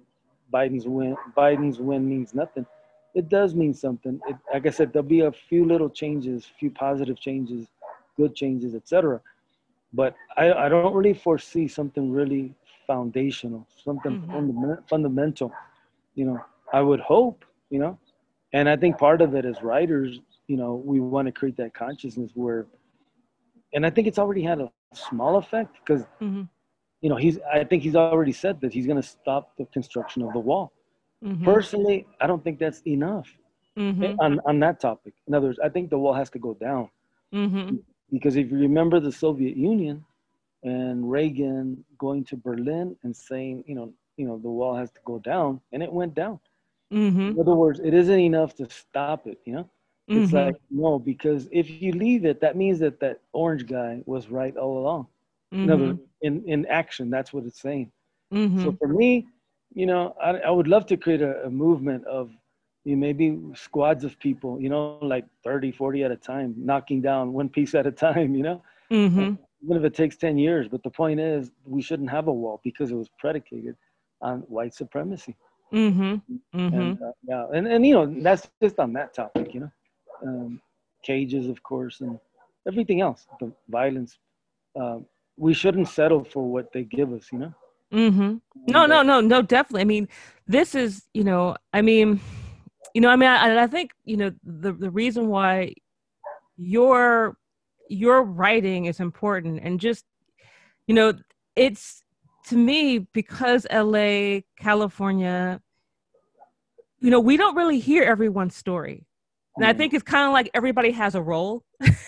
Biden's win means nothing. It does mean something. Like I said, there'll be a few little changes, few positive changes, good changes, etc. But I don't really foresee something really foundational, something Mm-hmm. fundamental. I would hope, and I think part of it as writers, we want to create that consciousness where, and I think it's already had a small effect, because Mm-hmm. I think he's already said that he's going to stop the construction of the wall. Mm-hmm. Personally, I don't think that's enough Mm-hmm. on that topic. In other words, I think the wall has to go down, Mm-hmm. because if you remember the Soviet Union and Reagan going to Berlin and saying, the wall has to go down, and it went down. Mm-hmm. In other words, it isn't enough to stop it. It's Mm-hmm. like, no, because if you leave it, that means that orange guy was right all along. In other Mm-hmm. words, in action, that's what it's saying. Mm-hmm. So for me, I would love to create a movement of maybe squads of people, like 30, 40 at a time, knocking down one piece at a time. Mm-hmm. Even if it takes 10 years. But the point is, we shouldn't have a wall, because it was predicated on white supremacy. Mm-hmm. And Mm-hmm. yeah, and that's just on that topic. Um, Cages, of course, and everything else, the violence. Uh, we shouldn't settle for what they give us. Mm-hmm. No, And no, no, no, definitely. I mean, this is, I think, the reason why your your writing is important, and just, you know, it's, to me, because LA, California, we don't really hear everyone's story. And I think it's kind of like everybody has a role.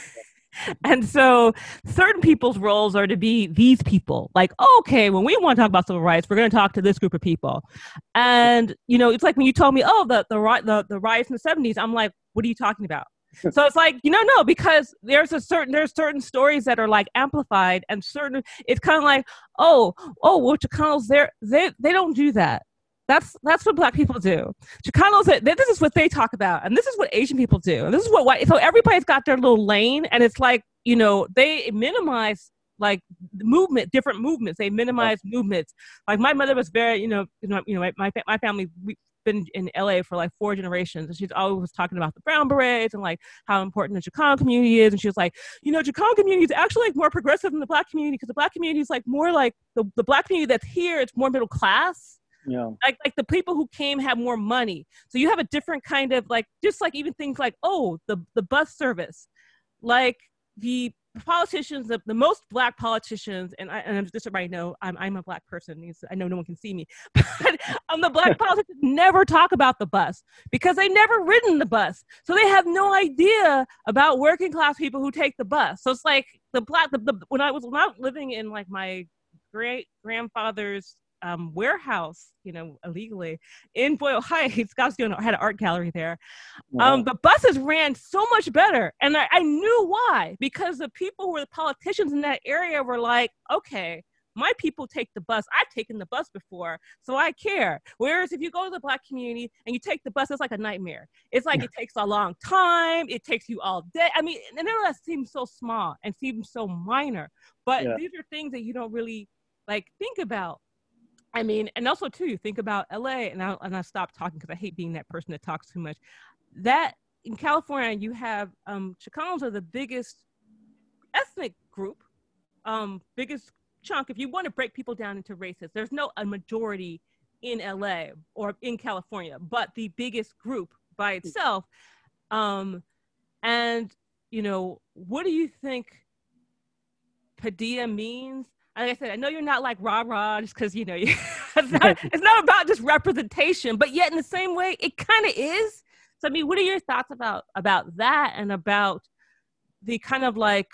And so certain people's roles are to be these people. Like, oh, okay, when we want to talk about civil rights, we're going to talk to this group of people. And, you know, it's like when you told me, oh, the riots in the 70s, I'm like, what are you talking about? So it's like, you know, no, because there's certain stories that are like amplified, and certain, it's kind of like, well, Chicanos, they don't do that. That's what Black people do. Chicanos, this is what they talk about, and this is what Asian people do, and this is what white. So everybody's got their little lane, and it's like, you know, they minimize like movement, different movements. They minimize movements. Like my mother was very, my family. We've been in LA for like 4 generations, and she's always was talking about the Brown Berets and like how important the Chicano community is. And she was like, you know, Chicano community is actually like more progressive than the Black community, because the Black community is like more like the Black community that's here. It's more middle class. Yeah. Like the people who came have more money. So you have a different kind of like, just like even things like, oh, the bus service, like the politicians, the most Black politicians, and just so everybody know, I'm a Black person. I know no one can see me, but the Black politicians never talk about the bus because they never ridden the bus. So they have no idea about working class people who take the bus. So it's like when I was living in like my great grandfather's warehouse, you know, illegally in Boyle Heights. Scottsdale had an art gallery there. Wow. The buses ran so much better. And I knew why, because the people who were the politicians in that area were like, okay, my people take the bus. I've taken the bus before, so I care. Whereas if you go to the Black community and you take the bus, it's like a nightmare. It's like it takes a long time. It takes you all day. I mean, and none of that seems so small and seems so minor. But these are things that you don't really like think about. I mean, and also too, you think about LA, and I stopped talking because I hate being that person that talks too much. That in California, you have Chicanos are the biggest ethnic group, biggest chunk. If you want to break people down into races, there's no a majority in LA or in California, but the biggest group by itself. And you know, what do you think Padilla means? Like I said, I know you're not like rah-rah just because, you know, it's not about just representation, but yet in the same way, it kind of is. So, I mean, what are your thoughts about that and about the kind of like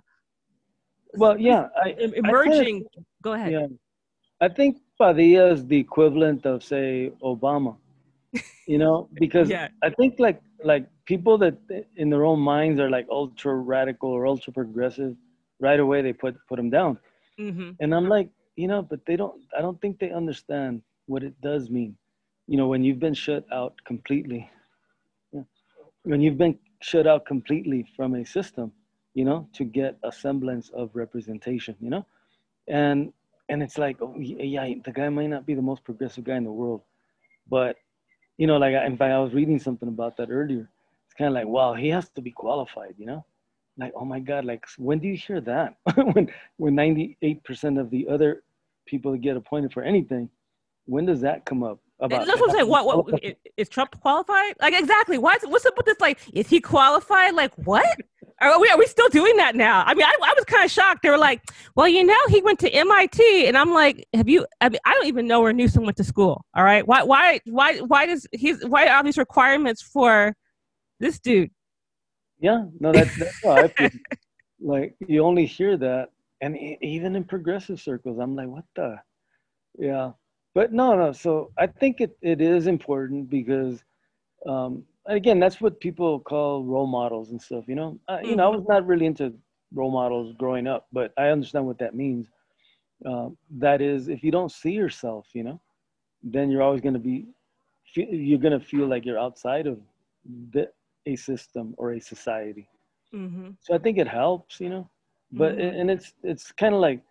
emerging? Go ahead. Yeah, I think Padilla is the equivalent of, say, Obama, you know, because I think like people that in their own minds are like ultra radical or ultra progressive, right away they put them down. Mm-hmm. And I'm like, you know, but I don't think they understand what it does mean. You know, when you've been shut out completely from a system, you know, to get a semblance of representation, you know, and it's like, oh, yeah, the guy might not be the most progressive guy in the world, but, you know, like, in fact, I was reading something about that earlier. It's kind of like, wow, he has to be qualified, you know? Like, oh my God, like, when do you hear that? when 98% of the other people that get appointed for anything, when does that come up? That's what I'm saying. What is Trump qualified? Like, exactly. What's up with this? Like, is he qualified? Like, what? Are we still doing that now? I mean, I was kind of shocked. They were like, well, you know, he went to MIT, and I'm like, I don't even know where Newsom went to school. All right, why are all these requirements for this dude? Yeah, no, that's how I feel. Like, you only hear that, and even in progressive circles, I'm like, what the? Yeah, but no. So I think it is important because, again, that's what people call role models and stuff. You know, you know, I was not really into role models growing up, but I understand what that means. That is, if you don't see yourself, you know, then you're always going to feel like you're outside of a system or a society. Mm-hmm. So I think it helps, you know, but and it's kind of like,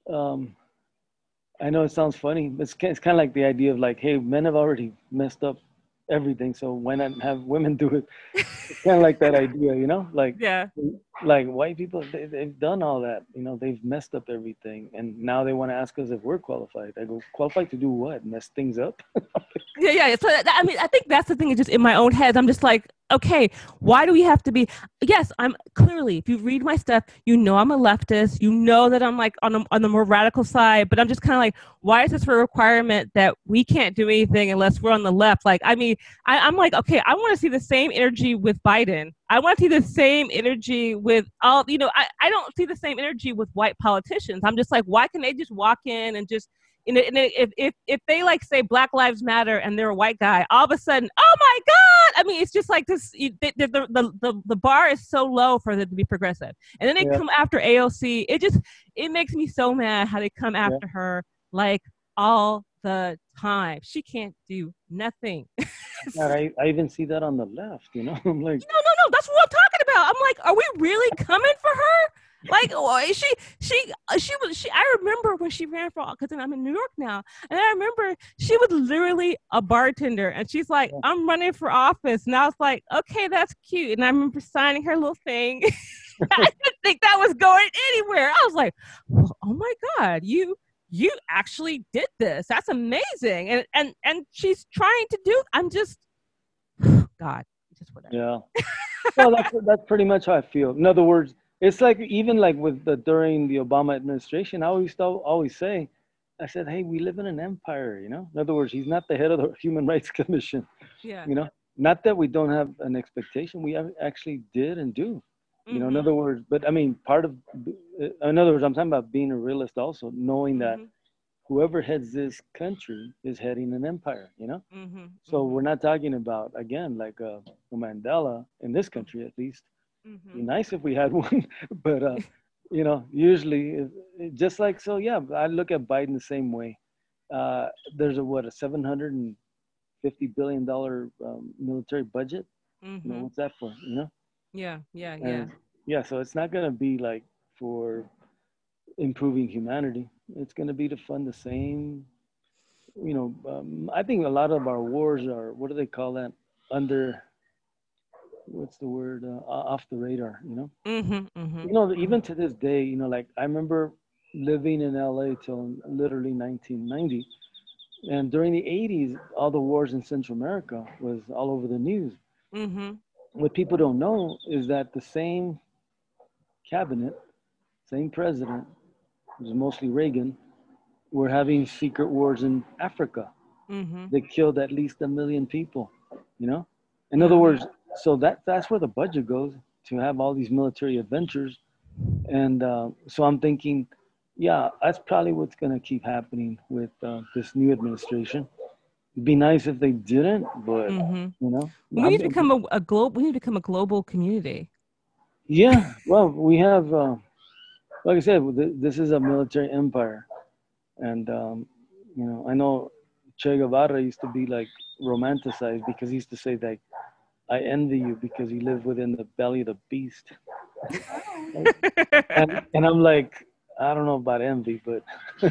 I know it sounds funny, but it's kind of like the idea of like, hey, men have already messed up everything, so why not have women do it? It's kind of like that idea, you know, like, like white people, they've done all that. You know, they've messed up everything, and now they want to ask us if we're qualified. I go, qualified to do what? Mess things up? Yeah, yeah. So I mean, I think that's the thing. Is just in my own head, I'm just like, okay, why do we have to be? Yes, I'm clearly. If you read my stuff, you know I'm a leftist. You know that I'm like on the more radical side. But I'm just kind of like, why is this a requirement that we can't do anything unless we're on the left? Like, I mean, I'm like, okay, I want to see the same energy with Biden. I want to see the same energy with all. You know, I don't see the same energy with white politicians. I'm just like, why can they just walk in and just if they like say Black Lives Matter and they're a white guy, all of a sudden, oh my God! I mean, it's just like this. The bar is so low for them to be progressive, and then they Yeah, come after AOC. It makes me so mad how they come yeah. after her like all the time. She can't do nothing. God, I even see that on the left. You know, I'm like, No, no, no. That's what I'm talking about. I'm like, are we really coming for her? Like, I remember when she ran for, because I'm in New York now, and I remember she was literally a bartender, and she's like, yeah, I'm running for office, and I was like, okay, that's cute, and I remember signing her little thing. I didn't think that was going anywhere. I was like, well, oh my God, you actually did this. That's amazing, and she's trying to do. I'm just, God, just whatever. yeah. Well, that's pretty much how I feel. In other words, it's like even like with the during the Obama administration, I always say, I said, hey, we live in an empire. You know, in other words, he's not the head of the Human Rights Commission. Yeah, You know, yeah. not that we don't have an expectation, we actually did and do. You know, in Mm-hmm. other words, but I mean, in other words, I'm talking about being a realist also, knowing that Mm-hmm. whoever heads this country is heading an empire, you know? Mm-hmm. So Mm-hmm. we're not talking about, again, like a Mandela in this country, at least. Be Mm-hmm. nice if we had one, but, you know, usually, just like, so, yeah, I look at Biden the same way. Uh, there's a $750 billion military budget. You know, Mm-hmm. what's that for, you know? Yeah, yeah, yeah. And yeah, so it's not going to be like for improving humanity. It's going to be to fund the same, you know, I think a lot of our wars are, what do they call that? Under, what's the word? Off the radar, you know? Mm-hmm. Mm-hmm. You know, Mm-hmm. even to this day, you know, like I remember living in LA till literally 1990. And during the 80s, all the wars in Central America was all over the news. Mm-hmm. What people don't know is that the same cabinet, same president, it was mostly Reagan, were having secret wars in Africa. Mm-hmm. They killed at least 1 million people, you know? In other Mm-hmm. words, so that's where the budget goes to have all these military adventures. And so I'm thinking, yeah, that's probably what's going to keep happening with this new administration. It'd be nice if they didn't, but, Mm-hmm. you know, We need to become a global. We need to become a global community. yeah, well, we have, like I said, this is a military empire. And, you know, I know Che Guevara used to be like romanticized because he used to say that I envy you because you live within the belly of the beast. And I'm like, I don't know about envy, but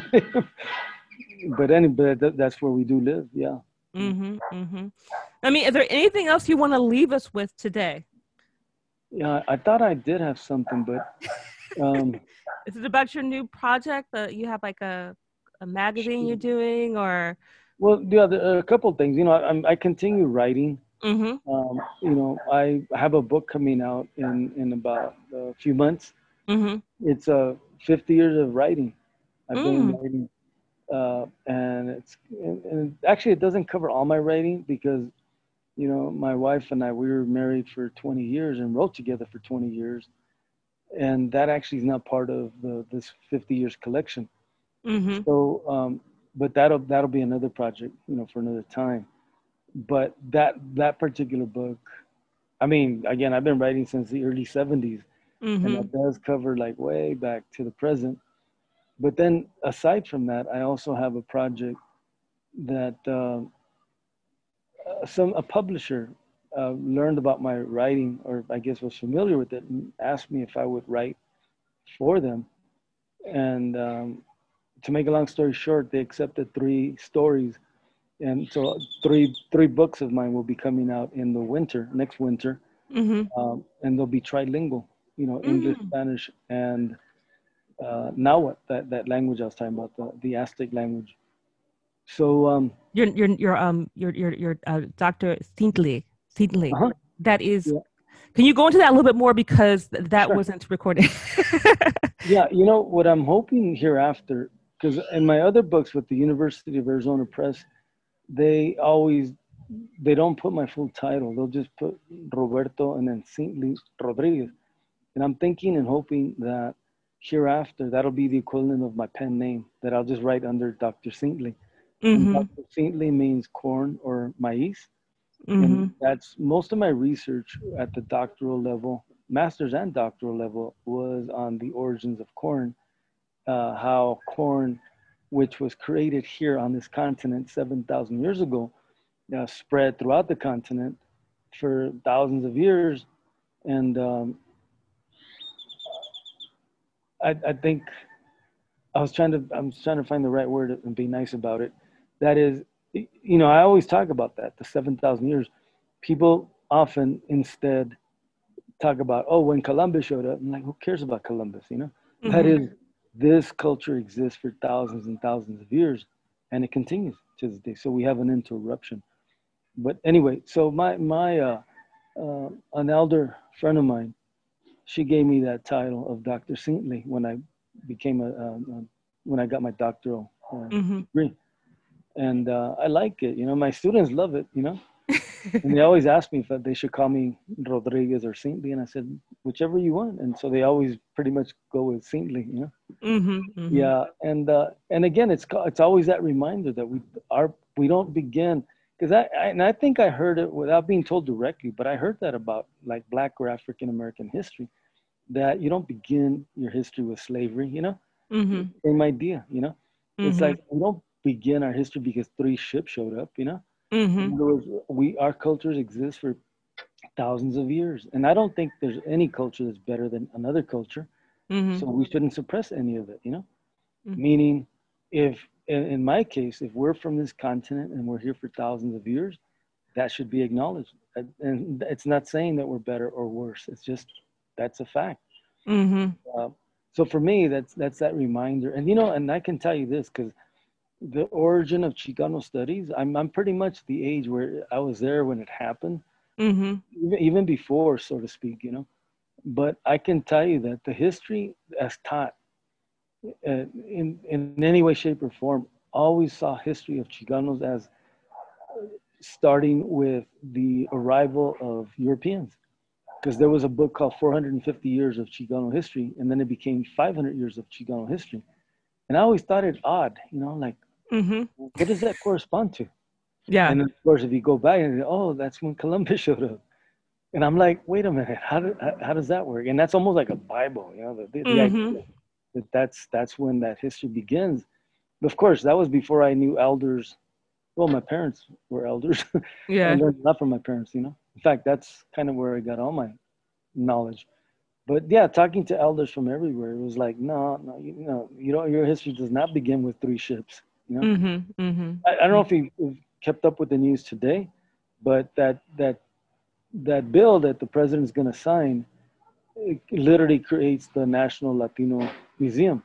but that's where we do live. Yeah. Mm-hmm. Mm-hmm. I mean, is there anything else you want to leave us with today? Yeah. I thought I did have something, but um, Is it about your new project that you have like a magazine you're doing or? well, yeah, there are a couple of things. You know, I continue writing. Mm-hmm. You know, I have a book coming out in about a few months. Mm-hmm. It's 50 years of writing. I've been Mm. writing, and and actually it doesn't cover all my writing because you know my wife and I we were married for 20 years and wrote together for 20 years, and that actually is not part of this 50 years collection. Mm-hmm. So, but that'll be another project, you know, for another time. But that particular book, I mean, again, I've been writing since the early 70s, and Mm-hmm. that does cover like way back to the present. But then aside from that, I also have a project that some a publisher learned about my writing, or I guess was familiar with it, and asked me if I would write for them. And to make a long story short, they accepted 3 stories, and so three books of mine will be coming out in the winter, next winter, Mm-hmm. and they'll be trilingual. English, Spanish, and Nahuatl, that language I was talking about, the Aztec language. So your Dr. Seedley. uh-huh. That is. Yeah. Can you go into that a little bit more, because that Sure. wasn't recorded? Yeah, what I'm hoping hereafter, because in my other books with the University of Arizona Press, they don't put my full title. They'll just put Roberto and then Seedley Rodriguez. And I'm thinking and hoping that hereafter, that'll be the equivalent of my pen name, that I'll just write under Dr. Seedley. And Dr. Seedley means corn or maíz. And that's most of my research at the doctoral level, master's and doctoral level, was on the origins of corn, how corn, which was created here on this continent 7,000 years ago, spread throughout the continent for thousands of years. And I think I'm trying to find the right word and be nice about it. That is, I always talk about that, the 7,000 years. People often instead talk about, when Columbus showed up. I'm like, who cares about Columbus, That is, this culture exists for thousands and thousands of years, and it continues to this day. So we have an interruption. But anyway, so an elder friend of mine, she gave me that title of Dr. Seedley when I became when I got my doctoral degree. And I like it, my students love it, and they always ask me if they should call me Rodriguez or Seedley, and I said, whichever you want. And so they always pretty much go with Seedley, Yeah, and again, it's always that reminder that we don't begin, because I think I heard it without being told directly, but I heard that about like Black or African American history, that you don't begin your history with slavery, Same idea, It's like we don't begin our history because 3 ships showed up, In other words, our cultures exist for thousands of years, and I don't think there's any culture that's better than another culture. So we shouldn't suppress any of it, Meaning, if in my case, if we're from this continent and we're here for thousands of years, that should be acknowledged. And it's not saying that we're better or worse. It's just that's a fact. So for me, that's that reminder. And and I can tell you this, because the origin of Chicano studies, I'm pretty much the age where I was there when it happened, even before, so to speak, But I can tell you that the history as taught in any way, shape, or form always saw history of Chicanos as starting with the arrival of Europeans. Because there was a book called 450 Years of Chicano History, and then it became 500 Years of Chicano History. And I always thought it odd, like, what does that correspond to? Yeah. And of course, if you go back and that's when Columbus showed up. And I'm like, wait a minute, how does that work? And that's almost like a Bible, the idea that's when that history begins. But of course, that was before I knew elders. Well, my parents were elders. Yeah. I learned a lot from my parents, In fact, that's kind of where I got all my knowledge. But yeah, talking to elders from everywhere, it was like, no, your history does not begin with 3 ships. I don't know if you've kept up with the news today, but that bill that the president's going to sign, it literally creates the National Latino Museum.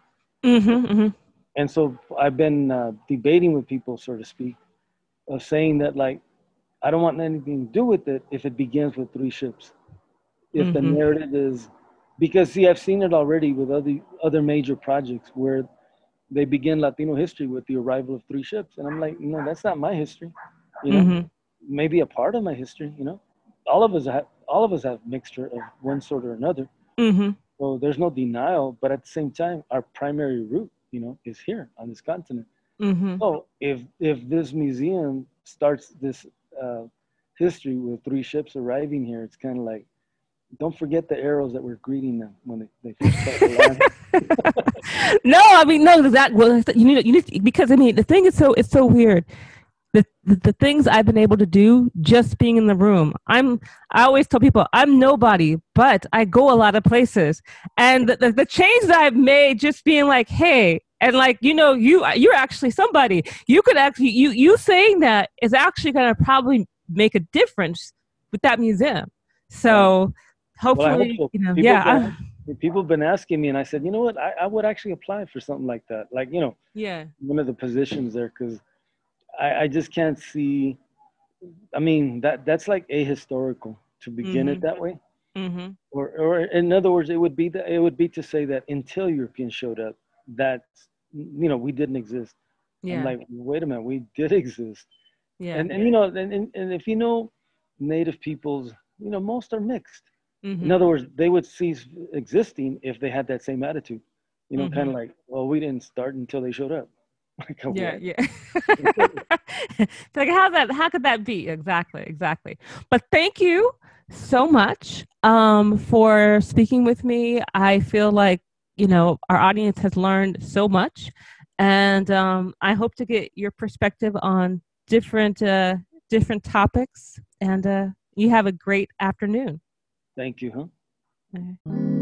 And so I've been debating with people, so to speak, of saying that, like, I don't want anything to do with it if it begins with 3 ships. If the narrative is, because see, I've seen it already with other major projects where they begin Latino history with the arrival of 3 ships. And I'm like, no, that's not my history. Maybe a part of my history, all of us have mixture of one sort or another. So there's no denial, but at the same time, our primary root, is here on this continent. So if this museum starts this history with 3 ships arriving here, it's kind of like, don't forget the arrows that were greeting them when they first started arriving. No, I mean, no, you need because I mean, the thing is it's so weird. The things I've been able to do just being in the room. I always tell people I'm nobody, but I go a lot of places, and the change that I've made just being like, hey, and like, you're actually somebody. You could actually, you saying that is actually going to probably make a difference with that museum. So Well, I hope hopefully, so. you know, People have yeah, people have been asking me, and I said, you know what, I would actually apply for something like that, like, you know, yeah, one of the positions there, because I just can't see. I mean, that's like ahistorical to begin it mm-hmm, that way. mm-hmm, Or in other words, it would be to say that until Europeans showed up, that, you know, we didn't exist. I'm yeah, like, wait a minute, we did exist. yeah, And you know, and if you know native peoples, you know, most are mixed. In mm-hmm, other words, they would cease existing if they had that same attitude. You know, kind mm-hmm. of like, well, we didn't start until they showed up. Like a Yeah, what? yeah. It's like how could that be? Exactly, exactly. But thank you so much for speaking with me. I feel like, you know, our audience has learned so much, and I hope to get your perspective on different topics. And you have a great afternoon. Thank you, huh? Okay.